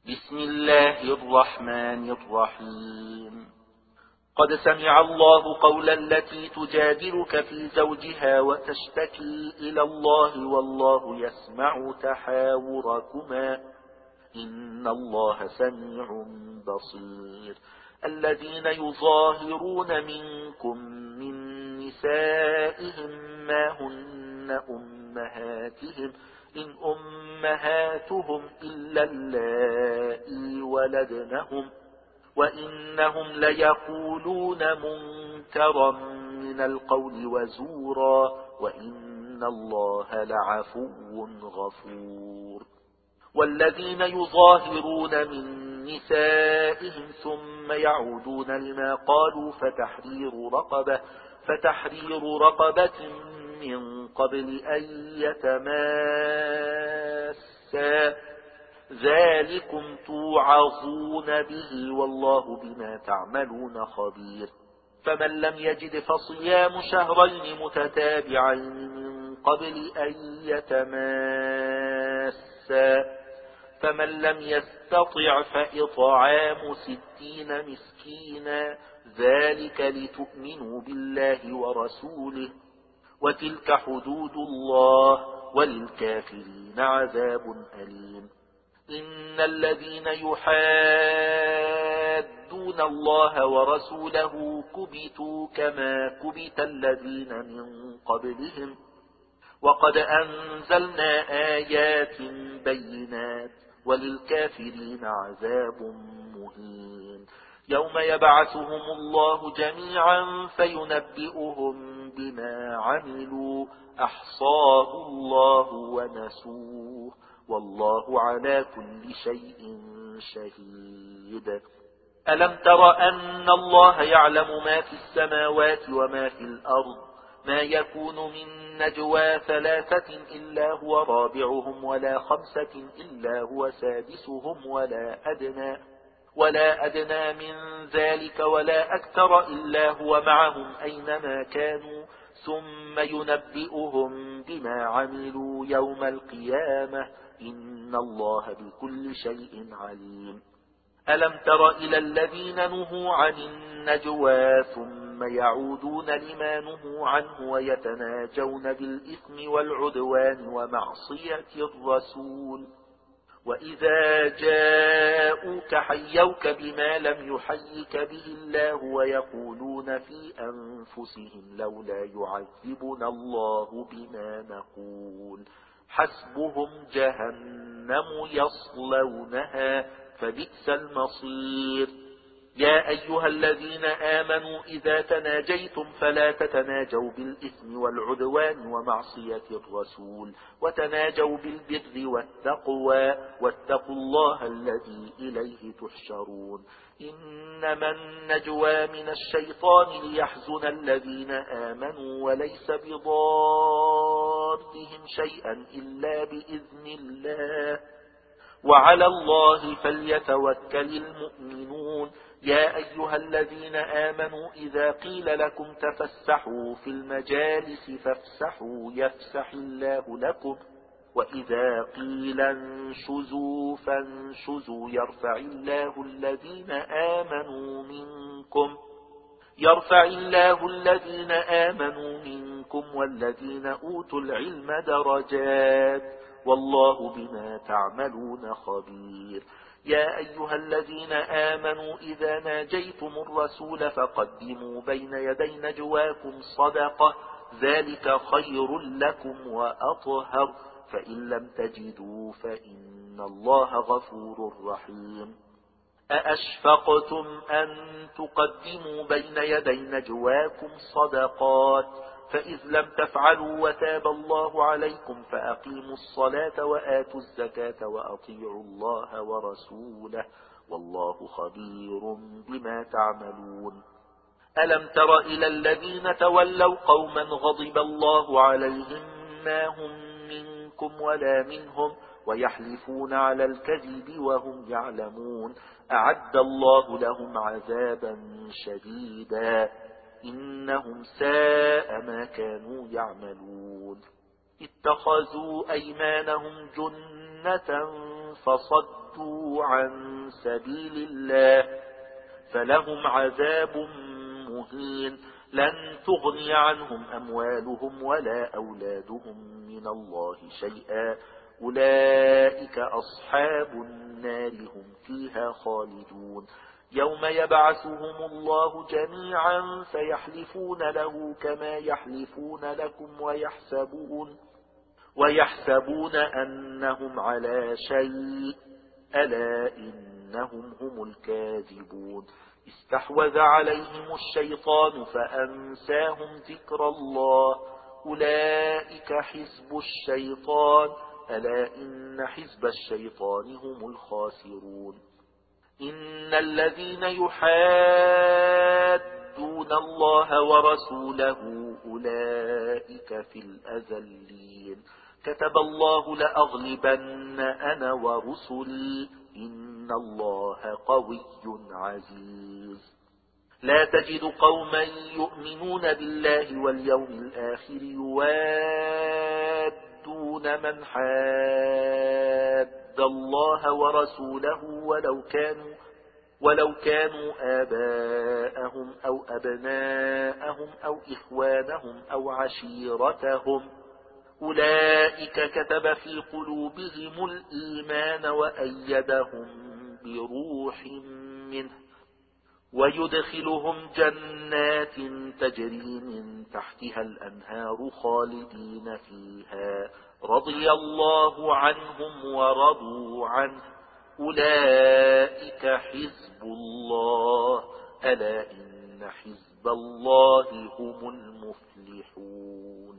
بسم الله الرحمن الرحيم. قد سمع الله قول التي تجادلك في زوجها وتشتكي إلى الله والله يسمع تحاوركما إن الله سميع بصير. الذين يظاهرون منكم من نسائهم ما هن أمهاتهم إن أمهاتهم إلا اللائي ولدنهم وإنهم ليقولون منكرا من القول وزورا وإن الله لعفو غفور. والذين يظاهرون من نسائهم ثم يعودون لما قالوا فتحرير رقبة من قبل أن يتماسا ذلكم توعظون به والله بما تعملون خبير. فمن لم يجد فصيام شهرين متتابعين من قبل أن يتماسا فمن لم يستطع فإطعام 60 مسكينا ذلك لتؤمنوا بالله ورسوله وتلك حدود الله وللكافرين عذاب أليم. إن الذين يحادون الله ورسوله كبتوا كما كبت الذين من قبلهم وقد أنزلنا آيات بينات وللكافرين عذاب مهين. يوم يبعثهم الله جميعا فينبئهم بما عملوا أحصاه الله ونسوه والله على كل شيء شهيد. ألم تر أن الله يعلم ما في السماوات وما في الأرض ما يكون من نجوى 3 إلا هو رابعهم ولا 5 إلا هو سادسهم ولا أدنى من ذلك ولا أكثر إلا هو معهم أينما كانوا ثم ينبئهم بما عملوا يوم القيامة إن الله بكل شيء عليم. ألم تر إلى الذين نهوا عن النجوى ثم يعودون لما نهوا عنه ويتناجون بالإثم والعدوان ومعصية الرسول وإذا جاءوك حيوك بما لم يحيك به الله ويقولون في أنفسهم لولا يعذبنا الله بما نقول حسبهم جهنم يصلونها فبئس المصير. يا أيها الذين آمنوا إذا تناجيتم فلا تتناجوا بالإثم والعدوان ومعصية الرسول وتناجوا بالبر والتقوى واتقوا الله الذي إليه تحشرون. إنما النجوى من الشيطان ليحزن الذين آمنوا وليس بضارهم شيئا إلا بإذن الله وعلى الله فليتوكل المؤمنون. يا أيها الذين آمنوا إذا قيل لكم تفسحوا في المجالس فافسحوا يفسح الله لكم وإذا قيل انشزوا فانشزوا يرفع الله الذين آمنوا منكم والذين أوتوا العلم درجات والله بما تعملون خبير. يا أيها الذين آمنوا إذا ناجيتم الرسول فقدموا بين يدي نجواكم صدقة ذلك خير لكم وأطهر فإن لم تجدوا فإن الله غفور رحيم. أأشفقتم أن تقدموا بين يدي نجواكم صدقات فإذ لم تفعلوا وتاب الله عليكم فأقيموا الصلاة وآتوا الزكاة وأطيعوا الله ورسوله والله خبير بما تعملون. ألم تر إلى الذين تولوا قوما غضب الله عليهم ما هم منكم ولا منهم ويحلفون على الكذب وهم يعلمون أعد الله لهم عذابا شديدا إنهم ساء ما كانوا يعملون. اتخذوا أيمانهم جنة فصدوا وصدوا عن سبيل الله فلهم عذاب مهين. لن تغني عنهم أموالهم ولا أولادهم من الله شيئا أولئك أصحاب النار هم فيها خالدون. يوم يبعثهم الله جميعا فيحلفون له كما يحلفون لكم ويحسبون أنهم على شيء ألا إنهم هم الكاذبون. استحوذ عليهم الشيطان فأنساهم ذكر الله أولئك حزب الشيطان ألا إن حزب الشيطان هم الخاسرون. إن الذين يحادون الله ورسوله أولئك في الأذلين. كتب الله لأغلبن أنا ورسلي إن الله قوي عزيز. لا تجد قوما يؤمنون بالله واليوم الآخر يوادون من حاد الله ورسوله ولو كانوا آباءهم أو أبناءهم أو إخوانهم أو عشيرتهم أولئك كتب في قلوبهم الإيمان وأيدهم بروح منه ويدخلهم جنات تجري من تحتها الأنهار خالدين فيها رضي الله عنهم ورضوا عنه أولئك حزب الله ألا إن حزب الله هم المفلحون.